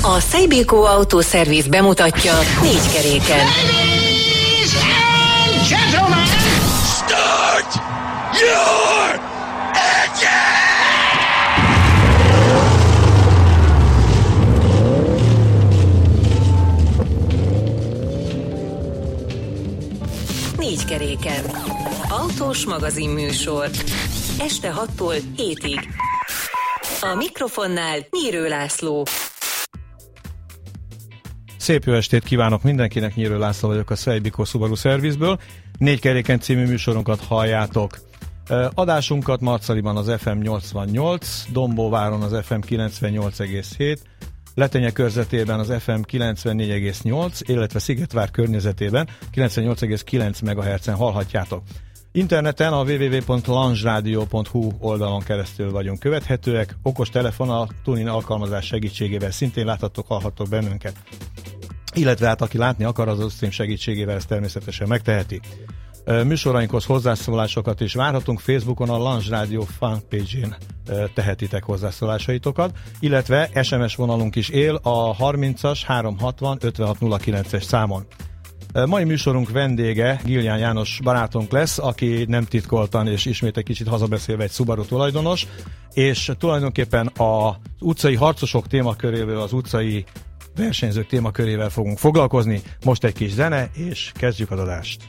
A Seibiko Autószerviz bemutatja 4 keréken. Ladies and gentlemen, start your engine! 4 keréken. Autós magazin műsor. Este 6-tól 7-ig. A mikrofonnál Nyírő László. Szép jó estét kívánok mindenkinek, Nyírő László vagyok a Seibiko Subaru Service-ből. 4 keréken című műsorunkat halljátok. Adásunkat Marcaliban az FM 88, Dombóváron az FM 98,7, Letenye körzetében az FM 94,8, illetve Szigetvár környezetében 98,9 MHz-en hallhatjátok. Interneten a www.launchradio.hu oldalon keresztül vagyunk követhetőek, okos telefonnal, TuneIn alkalmazás segítségével szintén láthattok, hallhattok bennünket. Illetve hát aki látni akar, az Ustream segítségével ezt természetesen megteheti. Műsorainkhoz hozzászólásokat is várhatunk, Facebookon a Launch Radio fanpage-én tehetitek hozzászólásaitokat, illetve SMS vonalunk is él a 30-as 360 5609-es számon. Mai műsorunk vendége Gilján János barátunk lesz, aki nem titkoltan és ismét egy kicsit hazabeszélve egy Subaru tulajdonos, és tulajdonképpen az utcai harcosok témakörével, az utcai versenyzők témakörével fogunk foglalkozni. Most egy kis zene, és kezdjük az adást.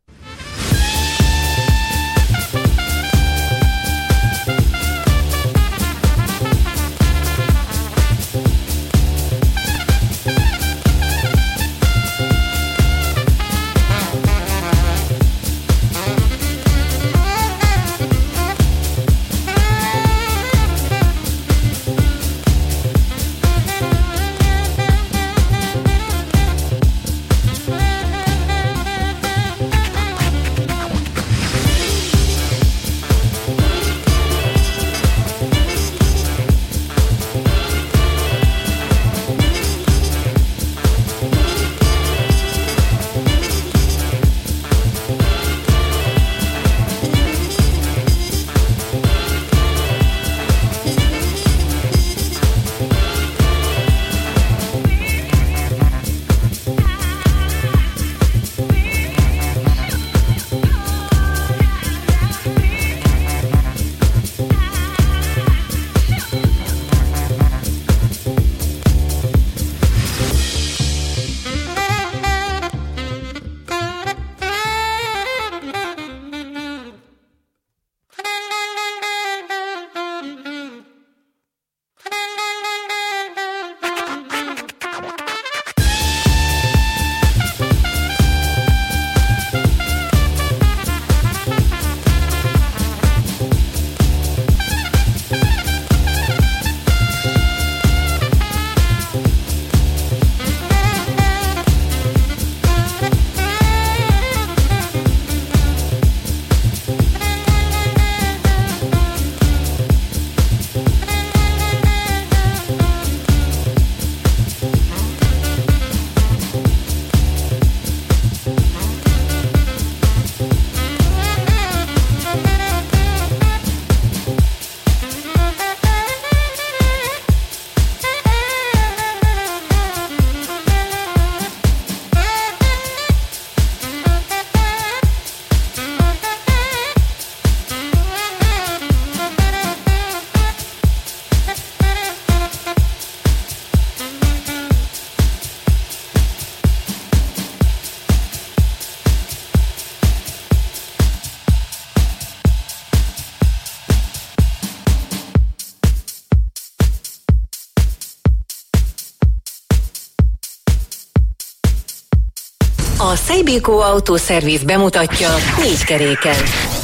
A Seibiko Autószerviz bemutatja 4 keréken.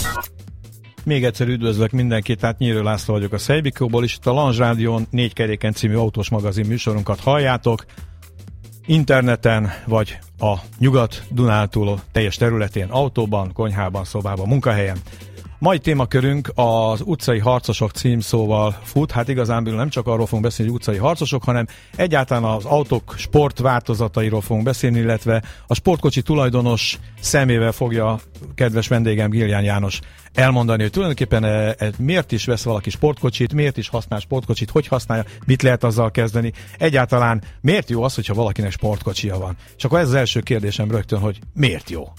Még egyszer üdvözlök mindenkit, tehát Nyírő László vagyok a Seibikóból, és itt a Launch Rádión 4 keréken című autós magazin műsorunkat halljátok. Interneten, vagy a Nyugat-Dunántúl teljes területén, autóban, konyhában, szobában, munkahelyen. Mai témakörünk az utcai harcosok címszóval fut. Hát igazán nem csak arról fogunk beszélni, hogy utcai harcosok, hanem egyáltalán az autók sport változatairól fogunk beszélni, illetve a sportkocsi tulajdonos szemével fogja kedves vendégem Gilján János elmondani, hogy tulajdonképpen miért is vesz valaki sportkocsit, miért is használ sportkocsit, hogy használja, mit lehet azzal kezdeni. Egyáltalán miért jó az, hogyha valakinek sportkocsia van? És akkor ez az első kérdésem rögtön, hogy miért jó?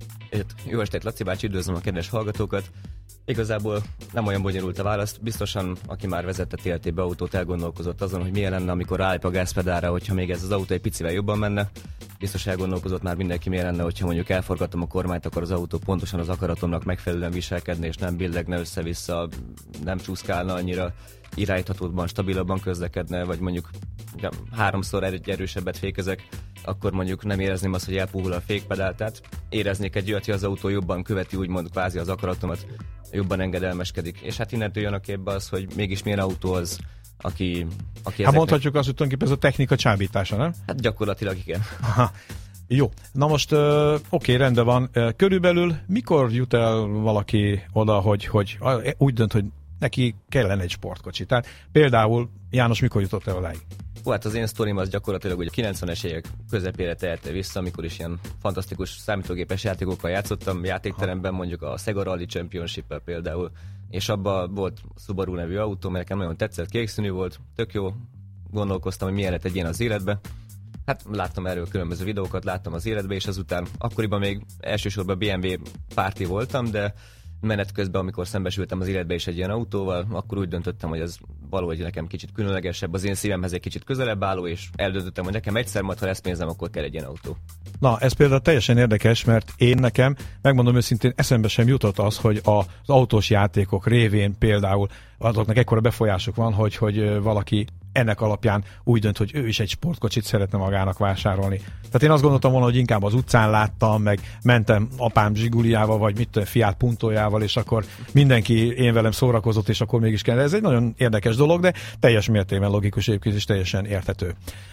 Jó estét, Laci bácsi, üdvözlöm a kedves hallgatókat. Igazából nem olyan bonyolult a válasz. Biztosan, aki már vezette TLT-be autót, elgondolkozott azon, hogy milyen lenne, amikor ráállít a gázpedálra, hogyha még ez az autó egy picivel jobban menne. Biztos elgondolkozott már mindenki, milyen lenne, hogyha mondjuk elforgatom a kormányt, akkor az autó pontosan az akaratomnak megfelelően viselkedne, és nem billegne össze-vissza, nem csúszkálna annyira, irányíthatóbban, stabilabban közlekedne, vagy mondjuk 3-szor egy erősebbet fékezek, akkor mondjuk nem érezném azt, hogy elpuhul a fékpedál, tehát éreznék egy olyat, hogy az autó jobban követi úgymond kvázi az akaratomat, jobban engedelmeskedik. És hát innentől jön a képbe az, hogy mégis milyen autó az, aki hát mondhatjuk azt, hogy tulajdonképpen ez a technika csábítása, nem? Hát gyakorlatilag igen. Aha. Jó, na most oké, rendben van. Körülbelül mikor jut el valaki oda, hogy úgy dönt, hogy neki kellene egy sportkocsi? Tehát például János mikor jutott el odáig? Hát az én sztorim az gyakorlatilag hogy a 90-es évek közepére telte vissza, amikor is ilyen fantasztikus számítógépes játékokkal játszottam, játékteremben mondjuk a Sega Rally Championship-el például, és abban volt Subaru nevű autó, mert nekem nagyon tetszett, kékszínű volt, tök jó, gondolkoztam, hogy milyen lett egy ilyen az életbe. Hát láttam erről különböző videókat, láttam az életbe, és azután akkoriban még elsősorban BMW párti voltam, de menet közben, amikor szembesültem az életbe is egy ilyen autóval, akkor úgy döntöttem, hogy ez valahogy nekem kicsit különlegesebb, az én szívemhez egy kicsit közelebb álló, és eldöntöttem, hogy nekem egyszer majd, ha lesz pénzem, akkor kell egy ilyen autó. Na, ez például teljesen érdekes, mert nekem, megmondom őszintén, eszembe sem jutott az, hogy az autós játékok révén például azoknak ekkora befolyásuk van, hogy valaki ennek alapján úgy dönt, hogy ő is egy sportkocsit szeretne magának vásárolni. Tehát én azt gondoltam volna, hogy inkább az utcán láttam, meg mentem apám Zsiguliával, vagy Fiat Puntójával, és akkor mindenki én velem szórakozott, és akkor mégis kell. Ez egy nagyon érdekes dolog, de teljes mértékben logikus egyébként, és teljesen érthető.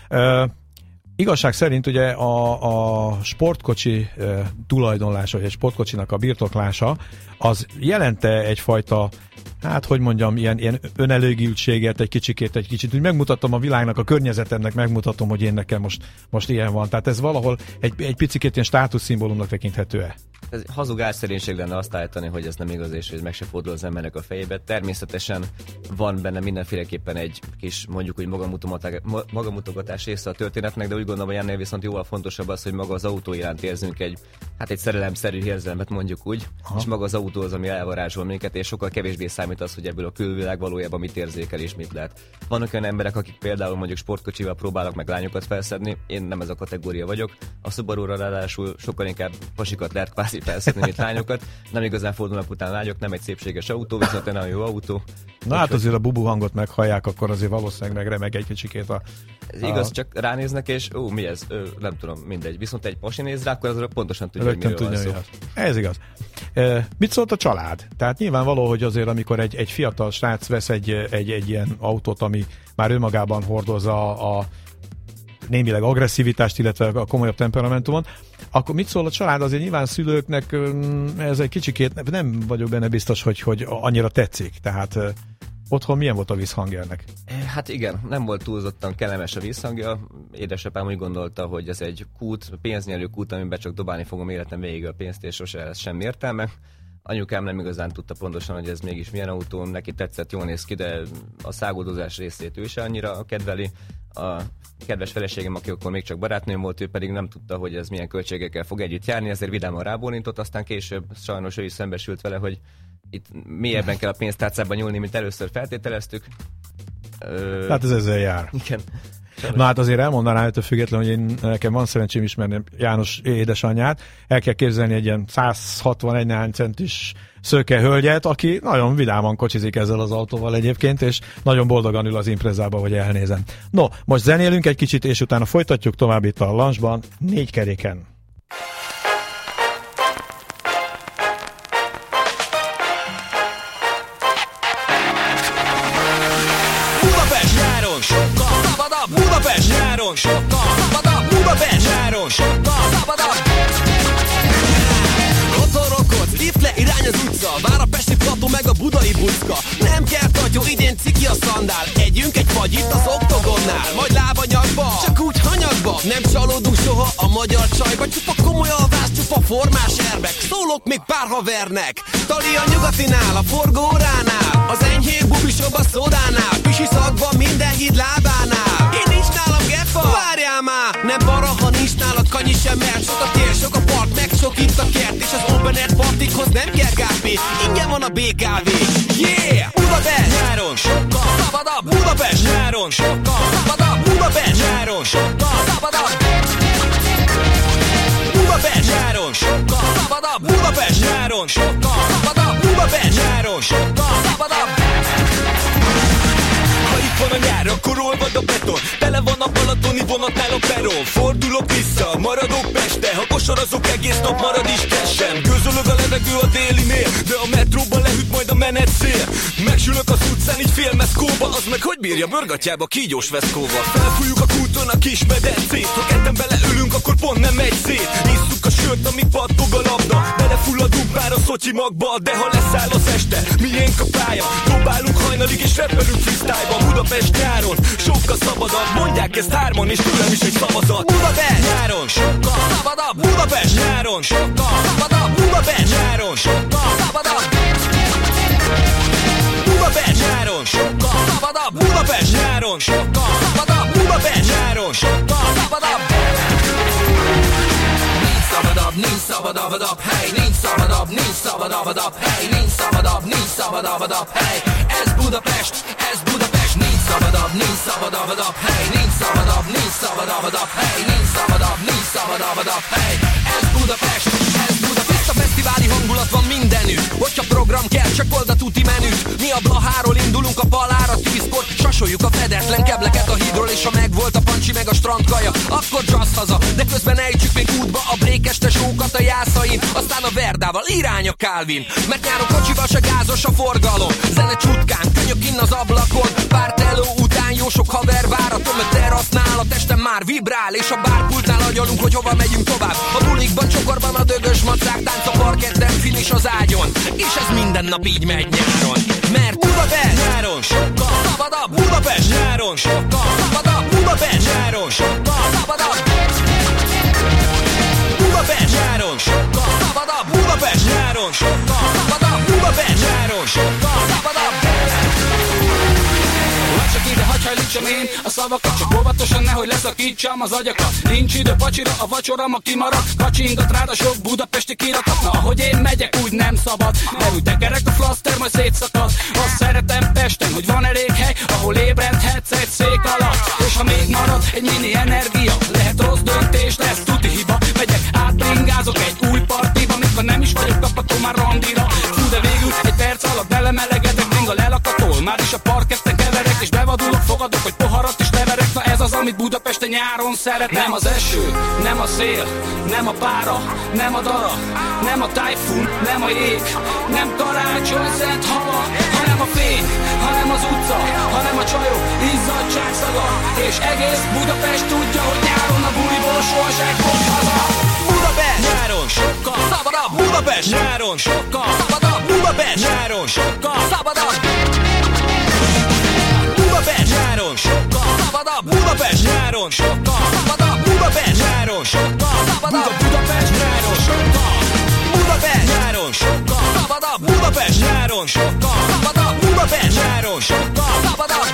Igazság szerint ugye a sportkocsi tulajdonlása, vagy egy sportkocsinak a birtoklása, az jelente egyfajta, hát hogy mondjam, ilyen önelégültséget egy kicsit, úgy megmutatom a világnak, a környezetemnek megmutatom, hogy én nekem most ilyen van. Tehát ez valahol egy picikét ilyen státuszszimbólumnak tekinthető-e? Ez hazug álszerénység lenne azt állítani, hogy ez nem igaz, és hogy meg se fordul az embernek a fejébe. Természetesen van benne mindenféleképpen egy kis, mondjuk úgy magamutogatás része a történetnek, de úgy gondolom, hogy ennél viszont jóval fontosabb az, hogy maga az autó iránt érzünk egy szerelemszerű érzelmet, mondjuk úgy, és maga az autó az, ami elvarázsol minket, és sokkal kevésbé számít az, hogy ebből a külvilág valójában mit érzékel és mit lehet. Vannak olyan emberek, akik például mondjuk sportkocsival próbálnak meg lányokat felszedni, én nem ez a kategória vagyok. A Subaru-ra ráadásul sokkal inkább pasikat lehet kvázi felszedni, mint lányokat. Nem igazán fordulnak után lányok, nem egy szépséges autó, viszont egy nagyon jó autó. Na hát azért a bubu hangot meghallják, akkor azért valószínűleg megremeg egy kicsikét ez igaz, csak ránéznek, és mi ez? Nem tudom, mindegy. Viszont egy pasi néz rá, akkor azra pontosan tudja, hogy miről van szó. Ez igaz. Mit szólt a család? Tehát nyilvánvaló, hogy azért, amikor egy fiatal srác vesz egy ilyen autót, ami már önmagában hordozza a némileg agresszivitást, illetve a komolyabb temperamentumot, akkor mit szól a család? Azért nyilván szülőknek ez egy kicsikét, nem vagyok benne biztos, hogy annyira tetszik. Tehát otthon milyen volt a visszhangjelnek? Hát igen, nem volt túlzottan kellemes a visszhangja. Édesapám úgy gondolta, hogy ez egy kút, pénznyelő kút, amiben csak dobálni fogom életem végig a pénzt, és sose lesz semmi értelme. Anyukám nem igazán tudta pontosan, hogy ez mégis milyen autó, neki tetszett, jól néz ki, de a száguldozás részét ő is annyira kedveli. A kedves feleségem, aki akkor még csak barátnőm volt, ő pedig nem tudta, hogy ez milyen költségekkel fog együtt járni, ezért vidáman rábólintott, aztán később sajnos ő is szembesült vele, hogy itt mélyebben kell a pénztárcában nyúlni, mint először feltételeztük. Hát ez ezzel jár. Igen. Na hát azért elmondanám ettől függetlenül, hogy nekem van szerencsém ismerni János édesanyját. El kell képzelni egy ilyen 161 néhány centis szőke hölgyet, aki nagyon vidáman kocsizik ezzel az autóval egyébként, és nagyon boldogan ül az imprezába, hogy elnézem. No, most zenélünk egy kicsit, és utána folytatjuk tovább itt a Lunchban 4 keréken. Sokkal szabadabb Budapest nyáron, sokkal szabadabb Budapest nyáron, sokkal szabadabb. Rotorokod, lift le, irány az utca, vár a pesti Plató meg a budai bucka. Nem kell tatyó, idén ciki a szandál. Együnk egy fagyit az oktogonnál, majd lábanyagba, csak úgy hanyagba. Nem csalódunk soha a magyar csajba, csupa komoly alvás, csupa formás erbek. Szólok még pár havernek, tali a nyugatinál, a forgóránál, az enyhébb bubisobb a szódánál, pisi szagban minden híd lábánál. Én nincs nálam gefa, várjál már, nem para, ha nincs nálad kanyi sem, mert sok a tér, sok a park, meg sok itt a kert, és az open air partikhoz nem kell kávé, ingyen van a BKV. Yeah! Budapest! Nyáron sokkal szabadabb! Budapest! Nyáron sokkal szabadabb! Budapest! Nyáron sokkal szabadabb! Budapest! Nyáron sokkal szabadabb! Budapest! Nyáron sokkal szabadabb! Budapest! Nyáron sokkal szabadabb! Ha itt van a nyár, akkor olvad a beton. Tele van a balatoni vonatnál a peron. Fordulok vissza, maradok Peste. Ha kosarazok egész nap, marad is kessem. Gőzölög a levegő a délinél, de a metróban lehűt majd a menetszél. Megsülök az utcán, így félmeszkóba. Az meg hogy bírja bőrgatjába kígyós veszkóval. Felfújjuk a kúton a kis medencét. Ha ketten beleülünk, akkor pont nem megy szét. Isszuk a sört, amíg pattog a labda. Belefulladunk pár a Szotyi magba. De ha leszáll az este, miénk a pálya. Dobálunk hajnalig és rappelünk freestyle-ban. Budapest nyáron sokkal szabadabb. Mondják ezt hárman és tőlem is egy szavazat. Budapest nyáron sokkal szabadabb. Budapest nyáron sokkal szabadabb. Budapest nyáron sokkal szabadabb. Budapest nyáron sokkal szabadabb. Budapest nyáron sokkal szabadabb. Budapest nyáron sokkal szabadabb. Nincs szabadabb, nincs szabadabb, hey, nincs szabadabb, nincs szabadabb, hey, nincs szabadabb, nincs szabadabb, hey, ez Budapest, ez Budapest, nincs szabadabb, nincs szabadabb, hey, nincs szabadabb, nincs szabadabb, hey, nincs szabadabb, nincs szabadabb, hey, ez Budapest, ez Budapest. Tiszta fesztiváli hangulat van mindenütt, hogyha program kell, csak old a tuti menüt. Mi a Blaháról indulunk a Palára, tűzkor, sasoljuk a fedetlen kebleket a hídról, és ha megvolt a pancsi meg a strandkaja, akkor jazz haza, de közben ejtsük még útba a brékeste sókat a Jászain, aztán a Verdával irány a Calvin, mert nyáron kocsival se gázos a forgalom, zene csutkán, könyök kinn az ablakon, pár teló után jó sok haver váratom, a terasznál a testem már vibrál, és a bárpultnál agyalunk, hogy hova megyünk tovább. A bulikban csokorban a dögös macák, tánc a parketten, finish az ágyon, és ez minden nap így megy nyáron, mert Budapest nyáron sokkal szabadabb. Budapest nyáron sokkal szabadabb. Budapest nyáron sokkal szabadabb. Budapest nyáron sokkal szabadabb. Budapest nyáron sokkal szabadabb. Budapest nyáron sokkal szabadabb. Csak ide hagyhajlítsam én a szavakat, csak óvatosan nehogy leszakítsam az agyakat. Nincs idő pacsira, a vacsora ma kimarad, kacsingat rád a sok budapesti kirakat. Na ahogy én megyek, úgy nem szabad, nevű tekerek a flaszter, majd szétszakad. Azt szeretem Pesten, hogy van elég hely, ahol ébredhetsz egy szék alatt. És ha még marad egy mini energia, lehet rossz döntés, lesz tuti hiba. Megyek át, bringázok egy új partiba, mikor nem is vagyok kapható már randira. Fú, de végül egy perc alatt belemelegedek, bringa lelakatol, már is a parketten keverek, és bevadulok, fogadok, hogy poharat is leverek. Na ez az, amit Budapesten nyáron szeretem. Nem az eső, nem a szél, nem a pára, nem a dara, nem a tájfun, nem a jég, nem karácsony szent hava, hanem a fény, hanem az utca, hanem a csajok izzadság szaga. És egész Budapest tudja, hogy nyáron a buliból sohasem fog haza. Budapest nyáron sokkal szabadabb. Budapest nyáron sokkal szabadabb. Budapest nyáron sokkal szabadabb. Budapest nyáron sokkal szabadabb. Budapest nyáron sokkal szabadabb. Budapest nyáron sokkal szabadabb. Budapest nyáron sokkal. Budapest nyáron sokkal szabadabb. Budapest nyáron sokkal szabadabb. Budapest nyáron sokkal szabadabb.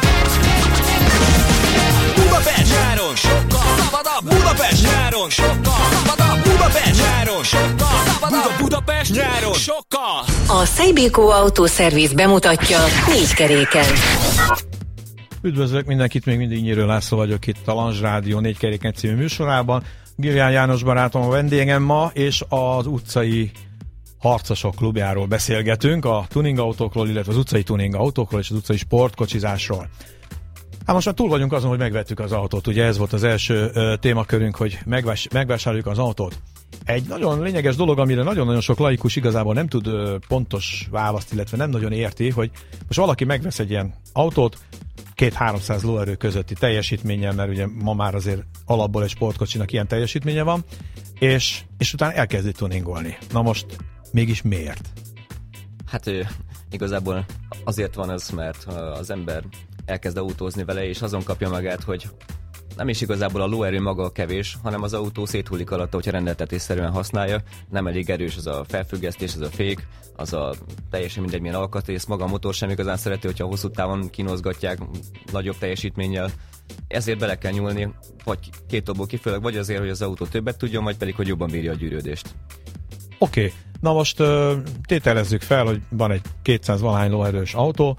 Budapest nyáron sokkal szabadabb. Budapest nyáron sokkal szabadabb. Budapest nyáron sokkal szabadabb. Budapest nyáron sokkal. A Seibiko Autószerviz bemutatja 4 keréken. Üdvözlök mindenkit, még mindig Nyírő László vagyok itt a Lange Rádió 4 keréken című műsorában. Gilján János barátom a vendégem ma, és az utcai harcosok klubjáról beszélgetünk, a tuning autókról, illetve az utcai tuning autókról és az utcai sportkocsizásról. Hát most már túl vagyunk azon, hogy megvettük az autót, ugye ez volt az első témakörünk, hogy megvásároljuk az autót. Egy nagyon lényeges dolog, amire nagyon-nagyon sok laikus igazából nem tud pontos választ, illetve nem nagyon érti, hogy most valaki megvesz egy ilyen autót, 200-300 lóerő közötti teljesítménnyel, mert ugye ma már azért alapból egy sportkocsinak ilyen teljesítménye van, és utána elkezdi tuningolni. Na most mégis miért? Hát Igazából azért van ez, mert az ember elkezd autózni vele, és azon kapja magát, hogy nem is igazából a lóerő maga a kevés, hanem az autó széthullik alatta, hogyha rendeltetésszerűen használja. Nem elég erős az a felfüggesztés, ez a fék, az a teljesen mindegy milyen alkatrész, maga a motor sem igazán szereti, hogyha hosszú távon kínozgatják nagyobb teljesítménnyel. Ezért bele kell nyúlni, vagy két okból kifolyólag, vagy azért, hogy az autó többet tudjon, vagy pedig, hogy jobban bírja a gyűrődést. Oké. Na most tételezzük fel, hogy van egy 200 valahány lóerős autó.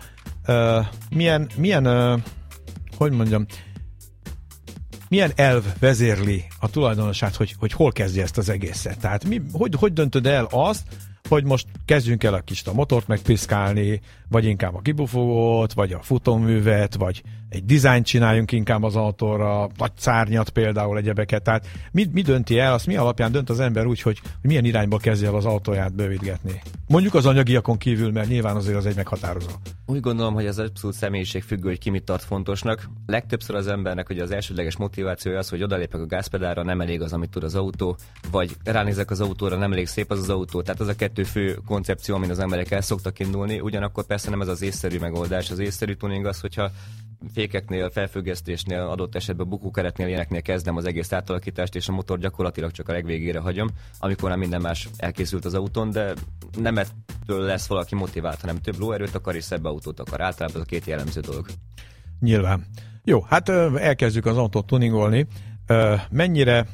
Milyen elv vezérli a tulajdonosát, hogy hol kezdje ezt az egészet? Tehát hogy döntöd el azt, hogy most kezdjünk el a kis motort megpiszkálni, vagy inkább a kibufogót, vagy a futóművet, vagy egy dizájnt csináljunk inkább az autóra, vagy szárnyat például, egyebeket. Tehát mi dönti el, azt mi alapján dönt az ember úgy, hogy milyen irányba kezdje el az autóját bővítgetni? Mondjuk az anyagiakon kívül, mert nyilván azért az egy meghatározó. Úgy gondolom, hogy ez abszolút személyiségfüggő, hogy ki mit tart fontosnak. Legtöbbször az embernek hogy az elsődleges motivációja az, hogy odalépek a gázpedálra, nem elég az, amit tud az autó, vagy ránézek az autóra, nem elég szép az autó. Tehát ez a kettő fő koncepció, amin az emberek el szoktak indulni. Ugyanakkor persze nem ez az észszerű megoldás. Az észszerű tuning az, hogyha fékeknél, felfüggesztésnél, adott esetben bukókeretnél, ilyeneknél kezdem az egész átalakítást, és a motor gyakorlatilag csak a legvégére hagyom, amikor nem minden más elkészült az autón, de nem ettől lesz valaki motivált, hanem több lóerőt akar és szebb autót akar. Általában ez a két jellemző dolog. Nyilván. Jó, hát elkezdjük az autót tuningolni. Mennyire,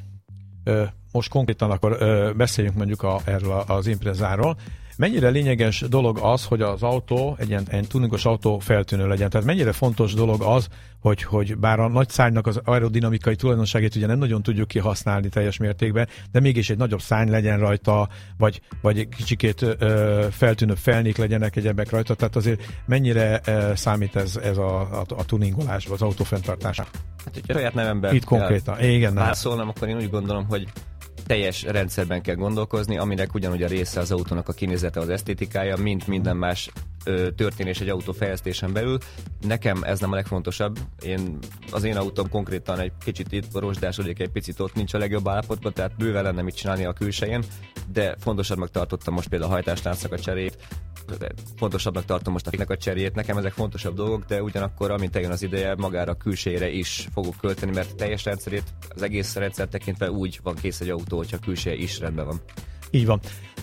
most konkrétan akkor beszéljünk mondjuk erről az Imprezáról, mennyire lényeges dolog az, hogy az autó, egy ilyen tuningos autó feltűnő legyen? Tehát mennyire fontos dolog az, hogy bár a nagy szárnynak az aerodinamikai tulajdonságét ugye nem nagyon tudjuk kihasználni teljes mértékben, de mégis egy nagyobb szárny legyen rajta, vagy egy kicsikét feltűnőbb felnék legyenek egyebek rajta, tehát azért mennyire számít ez a tuningolásban, az autó fenntartása? Hát, hogyha saját nevemben itt konkrétan, igen, válaszolnom, akkor én úgy gondolom, hogy teljes rendszerben kell gondolkozni, aminek ugyanúgy a része az autónak a kinézete, az esztétikája, mint minden más történés egy autó fejlesztésen belül. Nekem ez nem a legfontosabb. Az én autóm konkrétan egy kicsit itt rozsdásodik, egy picit ott nincs a legjobb állapotban, tehát bőven lenne mit csinálni a külsején, de fontosabbnak tartottam most például a hajtásláncnak a cserét, fontosabbnak tartom most a féknek a cseréjét, nekem ezek fontosabb dolgok, de ugyanakkor, amint eljön az ideje, magára a külsejére is fogok költeni, mert teljes rendszerét, az egész rendszer tekintve úgy van kész egy autó, hogyha a külseje is rendben van. Így van.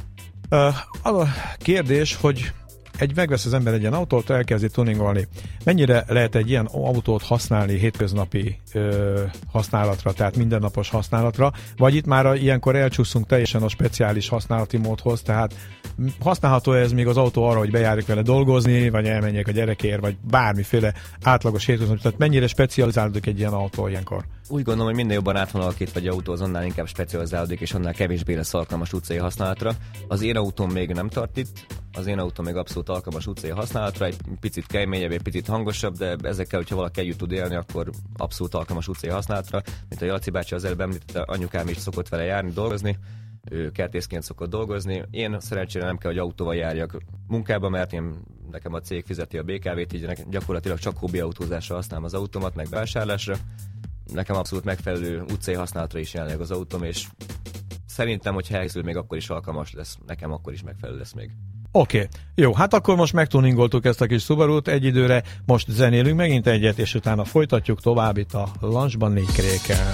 Az a kérdés, hogy megvesz az ember egy ilyen autót, elkezdi tuningolni. Mennyire lehet egy ilyen autót használni hétköznapi használatra, tehát mindennapos használatra, vagy itt már ilyenkor elcsúszunk teljesen a speciális használati módhoz, tehát használható ez még az autó arra, hogy bejárjuk vele dolgozni, vagy elmenjek a gyerekért, vagy bármiféle átlagos hétköznapi, tehát mennyire specializálódik egy ilyen autó ilyenkor? Úgy gondolom, hogy minél jobban át van alakítva egy autó, az annál inkább specializálódik, és annál kevésbé lesz alkalmas utcai használatra. Az én autóm még nem tart itt, az én autóm még abszolút alkalmas utcai használatra, egy picit keményebb, egy picit hangosabb, de ezekkel, hogyha valaki együtt tud élni, akkor abszolút alkalmas utcai használatra. Mint a Laci bácsi az előbb említette, anyukám is szokott vele járni, dolgozni, ő kertészként szokott dolgozni. Én szerencsére nem kell, hogy autóval járjak munkába, mert nekem a cég fizeti a BKV-t, így gyakorlatilag csak hobbi autózásra használom az autómat, meg bevásárlásra. Nekem abszolút megfelelő utcai használatra is jelenleg az autóm, és szerintem, hogy elkészül, még akkor is alkalmas lesz, nekem akkor is megfelelő lesz még. Oké. Jó, hát akkor most megtuningoltuk ezt a kis Subarut egy időre, most zenélünk megint egyet, és utána folytatjuk tovább itt a Lunchban 4 keréken.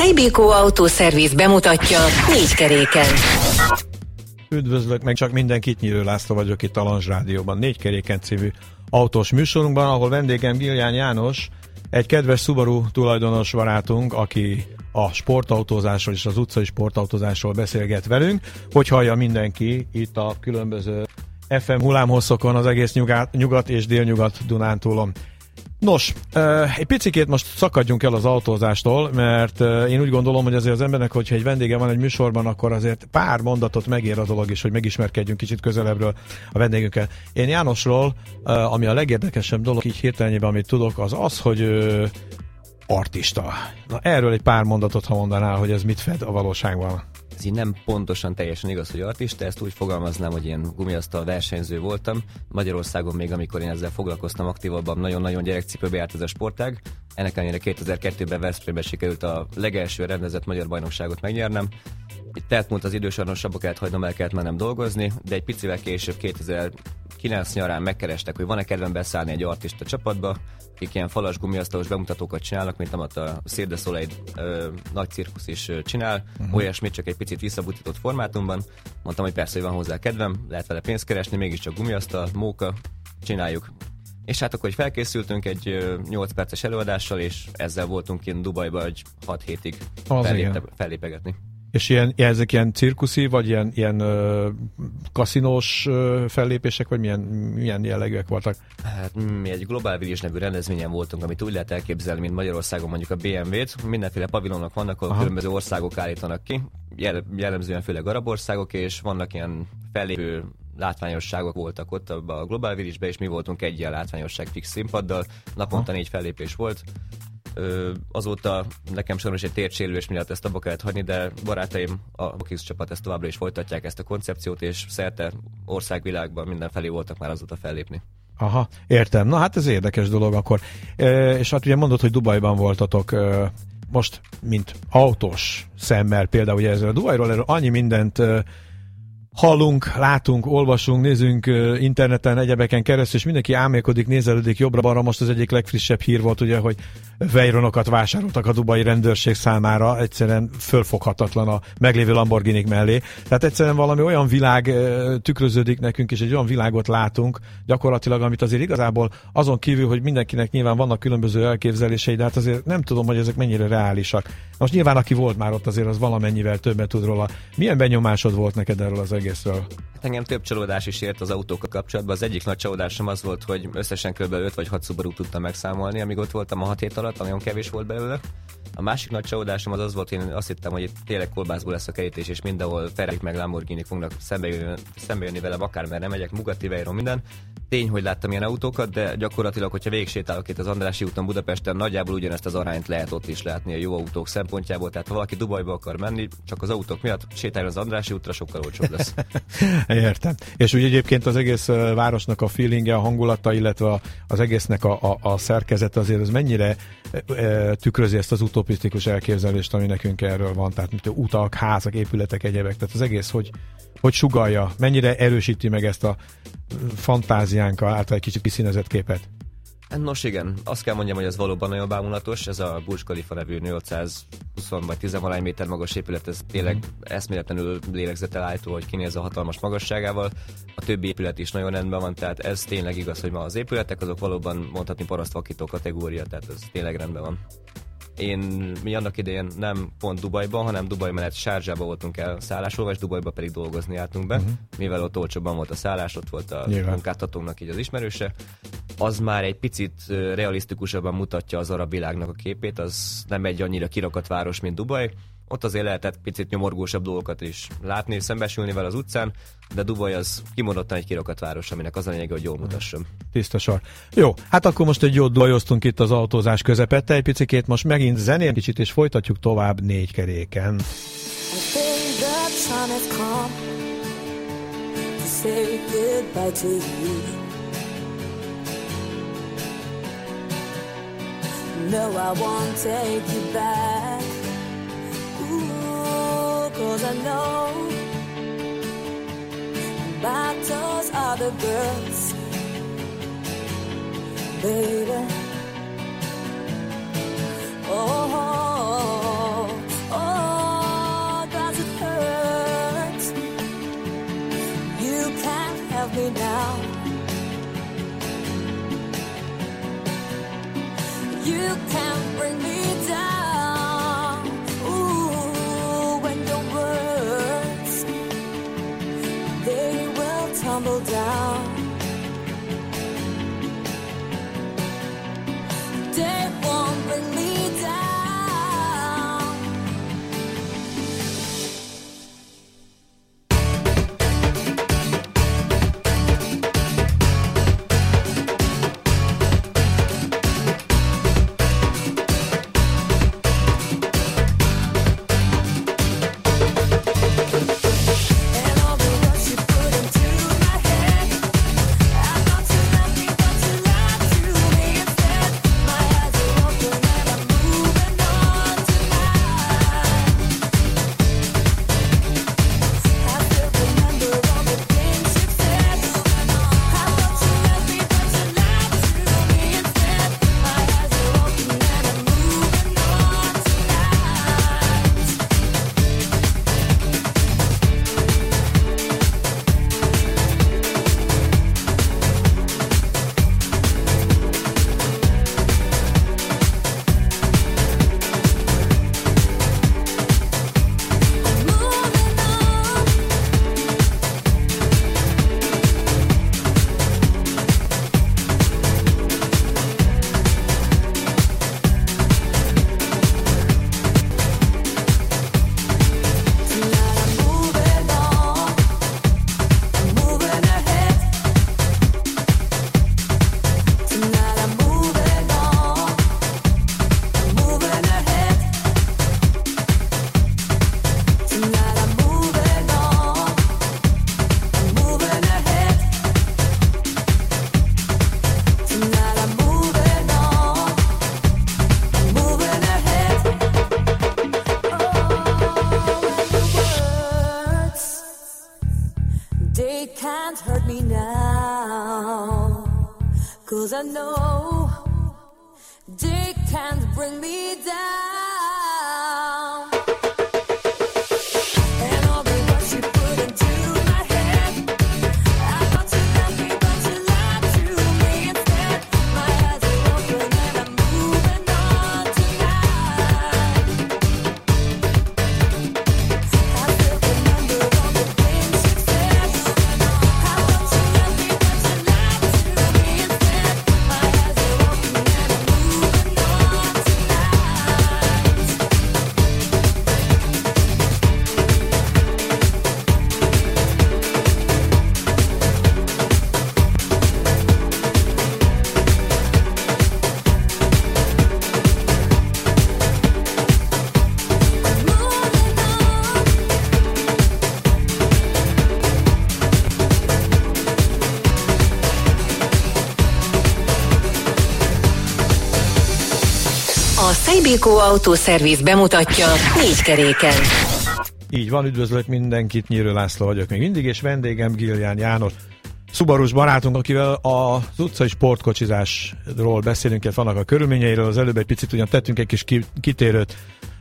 Fejbikó Autószerviz bemutatja négy keréken. Üdvözlök meg, csak mindenkit, Nyírő László vagyok itt a Lanzs Rádióban, Négy keréken című autós műsorunkban, ahol vendégem Gilján János, egy kedves Subaru tulajdonos barátunk, aki a sportautózásról és az utcai sportautózásról beszélget velünk, hogy hallja mindenki itt a különböző FM hullámhosszokon az egész nyugat és délnyugat Dunántúlon. Nos, egy picikét most szakadjunk el az autózástól, mert én úgy gondolom, hogy azért az embernek, hogyha egy vendége van egy műsorban, akkor azért pár mondatot megér a dolog is, hogy megismerkedjünk kicsit közelebbről a vendégünkkel. Én Jánosról, ami a legérdekesebb dolog így hirtelenjében, amit tudok, az, hogy artista. Na, erről egy pár mondatot, ha mondanál, hogy ez mit fed a valóságban. Ez így nem pontosan teljesen igaz, hogy artista, ezt úgy fogalmaznám, hogy én gumiasztal versenyző voltam. Magyarországon még, amikor én ezzel foglalkoztam aktívabban, nagyon-nagyon gyerekcipőbe járt ez a sportág. Ennek ellenére 2002-ben Veszprémben sikerült a legelső rendezett magyar bajnokságot megnyernem. Itt elmúlt az idő, sajnos abba kellett hagynom, el kellett mennem dolgozni, de egy picivel később 2009 nyarán megkerestek, hogy van-e kedvem beszállni egy artista csapatba, akik ilyen falas gumiasztalos bemutatókat csinálnak, mint amit a Cirque du Soleil nagy cirkusz is csinál, olyasmit, csak egy picit visszabutított formátumban. Mondtam, hogy persze, hogy van hozzá kedvem, lehet vele pénzt keresni, mégiscsak gumiasztal, móka, csináljuk. És hát akkor felkészültünk egy 8 perces előadással, és ezzel voltunk kint Dubajba, hogy 6 hétig fellépegetni. És ezek ilyen cirkuszi, vagy ilyen kaszinós fellépések, vagy milyen jellegűek voltak? Hát mi egy Global Village nevű rendezvényen voltunk, amit úgy lehet elképzelni, mint Magyarországon mondjuk a BMW-t. Mindenféle pavilonok vannak, ahol különböző országok állítanak ki, jellemzően főleg arab országok, és vannak ilyen fellépő látványosságok voltak ott a Global Village-be, és mi voltunk egy ilyen látványosság fix színpaddal, naponta 4 fellépés volt. Azóta nekem sajnos egy térsérülés miatt ezt abba kellett hagyni, de barátaim, a Box csapat ezt továbbra is folytatják, ezt a koncepciót, és szerte országvilágban mindenfelé voltak már azóta fellépni. Aha, értem. Na hát ez érdekes dolog akkor. És hát ugye mondod, hogy Dubajban voltatok. Most, mint autós szemmel például, ugye ezzel a Dubajról erről annyi mindent hallunk, látunk, olvasunk, nézünk interneten, egyebeken keresztül, és mindenki álmélkodik, nézelődik jobbra-balra. Most az egyik legfrissebb hír volt, ugye, hogy Veyronokat vásároltak a dubai rendőrség számára, egyszerűen fölfoghatatlan a meglévő Lamborghinik mellé. Tehát egyszerűen valami olyan világ tükröződik nekünk, és egy olyan világot látunk gyakorlatilag, amit azért igazából azon kívül, hogy mindenkinek nyilván vannak különböző elképzelései, de hát azért nem tudom, hogy ezek mennyire reálisak. Most nyilván aki volt már ott, azért az valamennyivel többet tud róla. Milyen benyomásod volt neked erről az egészről? Engem több csalódás is ért az autókkal kapcsolatban. Az egyik nagy csalódásom az volt, hogy összesen kb. 5 vagy 6 Subaru tudtam megszámolni, amíg ott voltam a 6 hét alatt, nagyon kevés volt belőle. A másik nagy csalódásom az volt, hogy én azt hittem, hogy itt tényleg kolbászból lesz a kerítés, és mindenhol Ferrari meg Lamborghinik fognak szembe jönni velem, akármerre megyek, Bugatti, Veyron, minden. Tény, hogy láttam ilyen autókat, de gyakorlatilag, hogyha végigsétálok itt az Andrássy úton Budapesten, nagyjából ugyanezt az arányt lehet ott is látni a jó autók szempontjából. Tehát ha valaki Dubajba akar menni, csak az autók miatt sétáljon az Andrássy útra, sokkal olcsóbb lesz. Értem. És úgy egyébként az egész városnak a feelingje, a hangulata, illetve az egésznek a szerkezete azért az mennyire tükrözi ezt az utopisztikus elképzelést, ami nekünk erről van. Tehát mint utak, házak, épületek, egyebek. Tehát az egész, hogy sugallja, mennyire erősíti meg ezt a fantáziánkkal által egy kicsit kiszínezett képet. Nos igen, azt kell mondjam, hogy ez valóban nagyon bámulatos, ez a Burj Khalifa nevű 820 vagy 10-valány méter magas épület, ez tényleg eszméletlenül lélegzetelállító, hogy kinéz a hatalmas magasságával. A többi épület is nagyon rendben van, tehát ez tényleg igaz, hogy ma az épületek azok valóban mondhatni parasztvakító kategória, tehát ez tényleg rendben van. Mi annak idején nem pont Dubajban, hanem Dubaj mellett Sharjahba voltunk el szállásolva, és Dubajba pedig dolgozni jártunk be, mivel ott olcsóbban volt a szállás, ott volt a munkáltatónknak így az ismerőse. Az már egy picit realisztikusabban mutatja az arab világnak a képét, az nem egy annyira kirakat város, mint Dubaj. Ott azért lehetett picit nyomorgósabb dolgokat is látni, szembesülni vele az utcán, de Dubaj az kimondottan egy kirakat város, aminek az a lényege, hogy jól mutasson. Tiszta sor. Jó, hát akkor most egy jót dubajoztunk itt az autózás közepette, egy picikét most megint zenén kicsit, és folytatjuk tovább négy keréken. No, I won't take you back. Ooh, 'cause I know battles are the girls, baby. Oh, me now. You can't bring me down. Ooh, when your words, they will tumble down. They won't bring me down. They can't hurt me now, 'cause I know they can't bring me down. And all the words you put into my head, I thought you loved me, but you lied to me instead. My eyes are open and I'm moving on tonight. I still remember all the things you said. I thought you loved me, but you lied to me instead. My eyes are open and I'm moving on tonight. A Szejbékó Autószerviz bemutatja 4 keréken. Így van, üdvözlök mindenkit, Nyírő László vagyok még mindig, és vendégem Gilján János, Subarus barátunk, akivel az utcai sportkocsizásról beszélünk, illetve vannak a körülményeiről. Az előbb egy picit ugyan tettünk egy kis kitérőt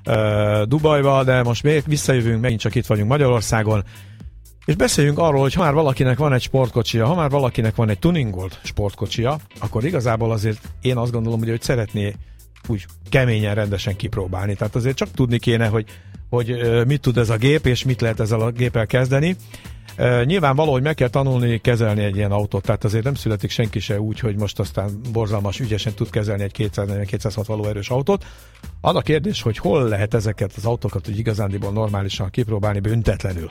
Dubajba, de most még visszajövünk, megint csak itt vagyunk Magyarországon, és beszéljünk arról, hogy ha már valakinek van egy sportkocsia, ha már valakinek van egy tuningolt sportkocsia, akkor igazából azért én azt gondolom, hogy szeretné úgy keményen, rendesen kipróbálni. Tehát azért csak tudni kéne, hogy mit tud ez a gép, és mit lehet ezzel a géppel kezdeni. Nyilván valahogy meg kell tanulni kezelni egy ilyen autót, tehát azért nem születik senki se úgy, hogy most aztán borzalmas, ügyesen tud kezelni egy 240-260 lóerős autót. Az a kérdés, hogy hol lehet ezeket az autókat úgy igazándiból normálisan kipróbálni büntetlenül.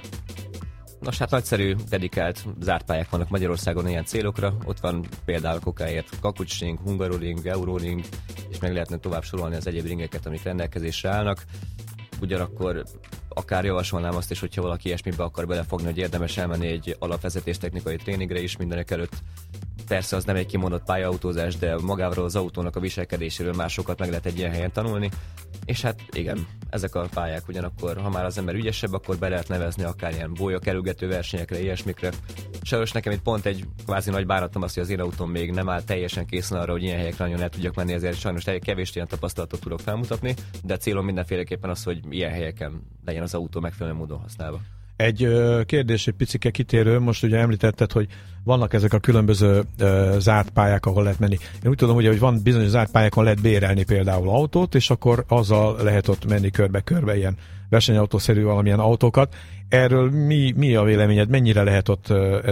Nos, hát nagyszerű, dedikált zártpályák vannak Magyarországon ilyen célokra. Ott van például Kokáért Kakucsring, Hungaroring, Euroring, és meg lehetne tovább sorolni az egyéb ringeket, amik rendelkezésre állnak. Ugyanakkor akár javasolnám azt is, hogyha valaki ilyesmibe akar belefogni, hogy érdemes elmenni egy alapvezetés technikai tréningre is mindenek előtt. Persze az nem egy kimondott pályaautózás, de magáról az autónak a viselkedéséről már sokat meg lehet egy ilyen helyen tanulni. És hát igen, ezek a pályák ugyanakkor, ha már az ember ügyesebb, akkor be lehet nevezni akár ilyen bólyakerülgető versenyekre, ilyesmikre. Sajnos nekem itt pont egy kvázi nagy bánatom az, hogy az én autóm még nem áll teljesen készen arra, hogy ilyen helyekre nagyon el tudjak menni, ezért sajnos kevés ilyen tapasztalatot tudok felmutatni, de célom mindenféleképpen az, hogy ilyen helyeken legyen az autó megfelelő módon használva. Egy kérdés, egy picike kitérő, most ugye említetted, hogy vannak ezek a különböző zárt pályák, ahol lehet menni. Én úgy tudom, ugye, hogy van bizonyos zárt pályákon lehet bérelni például autót, és akkor azzal lehet ott menni körbe-körbe ilyen versenyautószerű valamilyen autókat. Erről mi a véleményed? Mennyire lehet ott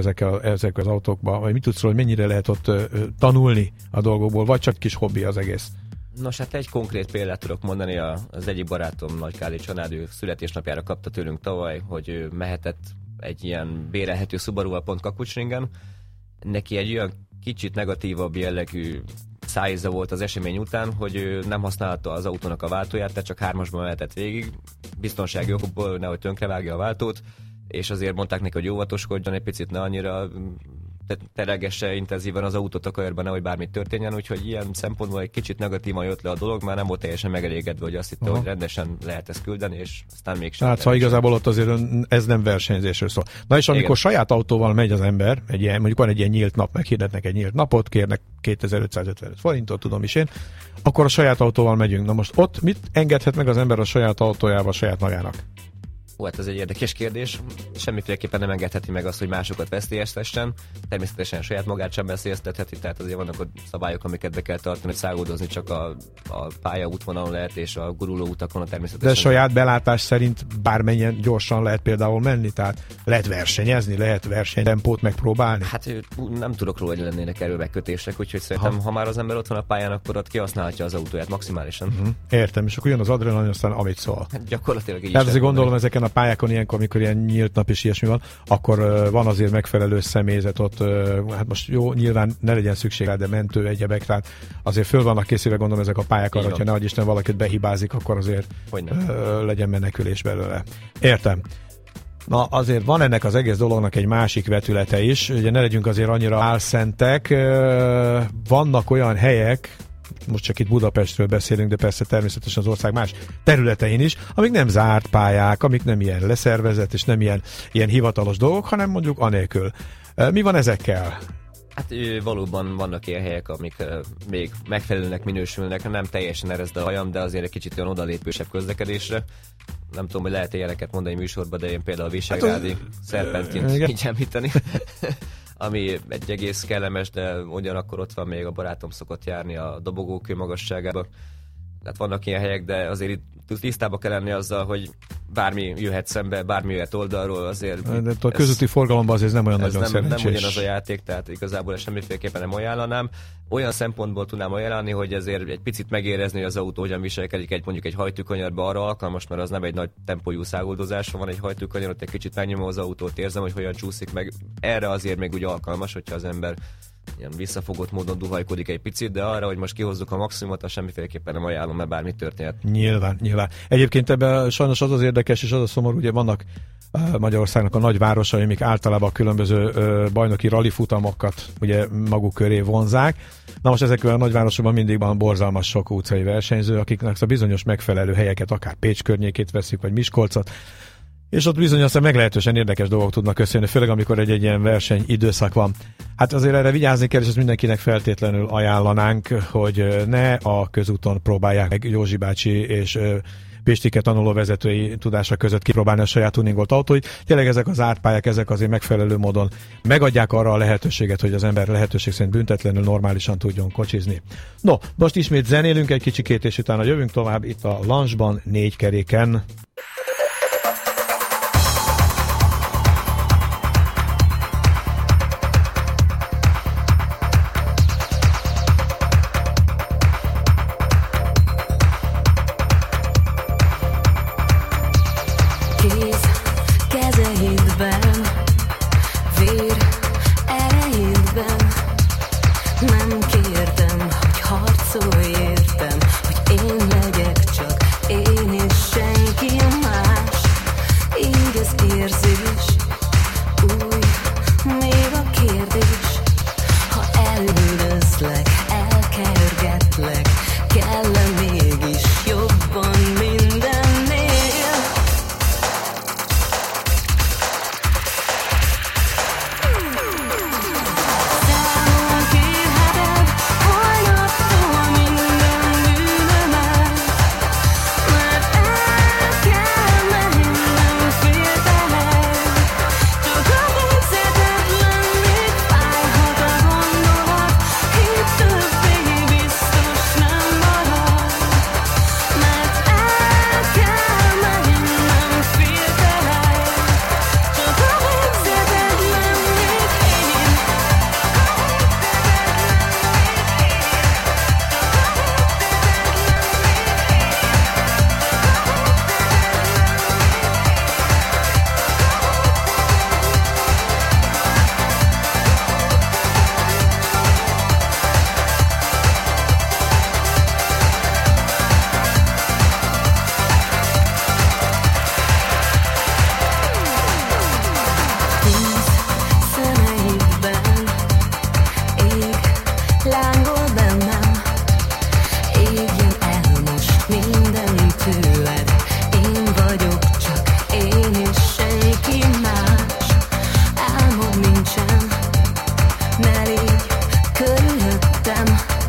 ezek az autókban, vagy mit tudsz róla, hogy mennyire lehet ott tanulni a dolgokból, vagy csak kis hobbi az egész? Nos, hát egy konkrét példát tudok mondani, az egyik barátom, Nagykáli Csanád, ő születésnapjára kapta tőlünk tavaly, hogy ő mehetett egy ilyen bérelhető Subaru-val pont Kakucsringen. Neki egy olyan kicsit negatívabb jellegű szájíze volt az esemény után, hogy ő nem használta az autónak a váltóját, tehát csak 3-asban mehetett végig, biztonsági okokból, nehogy tönkrevágja a váltót, és azért mondták neki, hogy óvatoskodjon egy picit, ne annyira teregesse intenzíven az autót a kajarban, nehogy bármi történjen, úgyhogy ilyen szempontból egy kicsit negatívan jött le a dolog, már nem volt teljesen megelégedve, hogy azt hitte, hogy rendesen lehet ezt küldeni, és aztán mégsem. Hát szóval igazából ott azért ez nem versenyzésről szól. Na és amikor saját autóval megy az ember, mondjuk van egy ilyen nyílt nap, meghirdetnek egy nyílt napot, kérnek 2555 forintot, tudom is én, akkor a saját autóval megyünk. Na most ott mit engedhet meg az ember a saját autójával saját magának? Hát ez egy érdekes kérdés. Semmiféleképpen nem engedheti meg azt, hogy másokat veszélyeztessen. Természetesen saját magát sem veszélyeztetheti, tehát azért vannak ott szabályok, amiket be kell tartani, hogy száguldozni csak a pályaútvonalon lehet, és a guruló utakon természetesen. De saját belátás szerint bármennyien gyorsan lehet például menni, tehát lehet versenyezni, lehet versenytempót megpróbálni? Hát nem tudok róla, hogy lennének erről megkötések, úgyhogy szerintem, ha már az ember ott van a pályán, akkor ott kihasználhatja az autóját maximálisan. Értem, és akkor jön az adrenalin, aztán amit szól. Hát gyakorlatilag így. Tehát azért gondolom, ezeken a pályákon ilyenkor, amikor ilyen nyílt nap és ilyesmi van, akkor van azért megfelelő személyzet ott, hát most jó, nyilván ne legyen szükség rá, de mentő, egyebek, tehát azért föl vannak készülve, gondolom, ezek a pályák arra, hogyha nehogy Isten valakit behibázik, akkor azért legyen menekülés belőle. Értem. Na azért van ennek az egész dolognak egy másik vetülete is, ugye ne legyünk azért annyira álszentek, vannak olyan helyek, most csak itt Budapestről beszélünk, de persze természetesen az ország más területein is, amik nem zárt pályák, amik nem ilyen leszervezett, és nem ilyen hivatalos dolgok, hanem mondjuk anélkül. Mi van ezekkel? Hát valóban vannak ilyen helyek, amik még megfelelőnek minősülnek, nem teljesen ereszt a hajam, de azért egy kicsit olyan odalépősebb közlekedésre. Nem tudom, hogy lehet ilyeneket mondani műsorban, de én például a Visegrádi szerpentint így említeni. Ami egy egész kellemes, de ugyanakkor ott van még a barátom szokott járni a Dobogókő magasságába. Tehát vannak ilyen helyek, de azért itt tisztában kell lenni azzal, hogy bármi jöhet szembe, bármi jöhet oldalról, azért... De a közúti forgalomban azért nem olyan nagyon szerencsés. Nem ugyanaz a játék, tehát igazából semmiféleképpen nem ajánlanám. Olyan szempontból tudnám ajánlani, hogy ezért egy picit megérezni, hogy az autó hogyan viselkedik mondjuk egy hajtőkanyarba arra alkalmas, mert az nem egy nagy tempójú száguldozás, van egy hajtőkanyar, ott egy kicsit megnyomom az autót, érzem, hogy hogyan csúszik meg. Erre azért még úgy alkalmas, hogyha az ember ilyen visszafogott módon duhajkodik egy picit, de arra, hogy most kihozzuk a maximumot, azt semmiféleképpen nem ajánlom, mert bármi történhet. Nyilván. Egyébként ebben sajnos az érdekes, és az a szomorú, ugye vannak Magyarországnak a nagyvárosai, amik általában a különböző bajnoki rallifutamokat ugye maguk köré vonzák. Na most ezekben a nagyvárosokban mindig van borzalmas sok utcai versenyző, akiknek a bizonyos megfelelő helyeket, akár Pécs környékét veszik, vagy Miskolcot, és ott bizony aztán meglehetősen érdekes dolgok tudnak összejönni, főleg amikor egy ilyen verseny időszak van. Hát azért erre vigyázni kell, és ezt mindenkinek feltétlenül ajánlanánk, hogy ne a közúton próbálják meg Józsi bácsi és Pistike tanuló vezetői tudása között kipróbálni a saját tuningolt autóit. Tényleg ezek az ártpályák, ezek azért megfelelő módon megadják arra a lehetőséget, hogy az ember lehetőség szerint büntetlenül normálisan tudjon kocsizni. No, most ismét zenélünk egy kicsikét, és utána jövünk tovább itt a Lunchban 4 keréken. Nem kértem, hogy harcolj értem, hogy én legyek csak én és senki más. Víz szemeidben ég, lángol bennem. Égjen el most minden tőled. Én vagyok csak én és senki más. Álmod nincsen, ne légy körülöttem.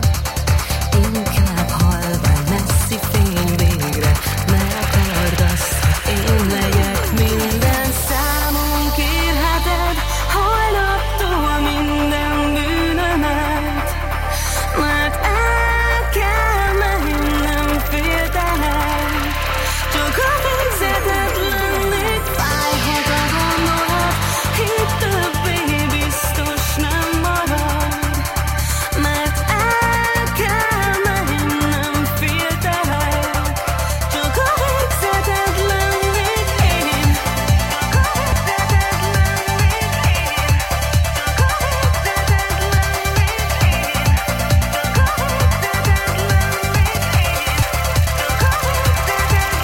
Inkább halvány messzi fény végre. Ne akard azt, hogy én legyek minden. Számon kérheted holnaptól minden bűnömet. Mert el kell mennem, féltelek. Csak a végzetet lennék, fájhat a gondolat. Így többé biztos nem marad. Mert el kell mennem, féltelek. Csak a végzetet lennék én. Csak a végzetet lennék én. Csak a végzetet lennék én. Csak a végzetet lennék én. Csak a végzetet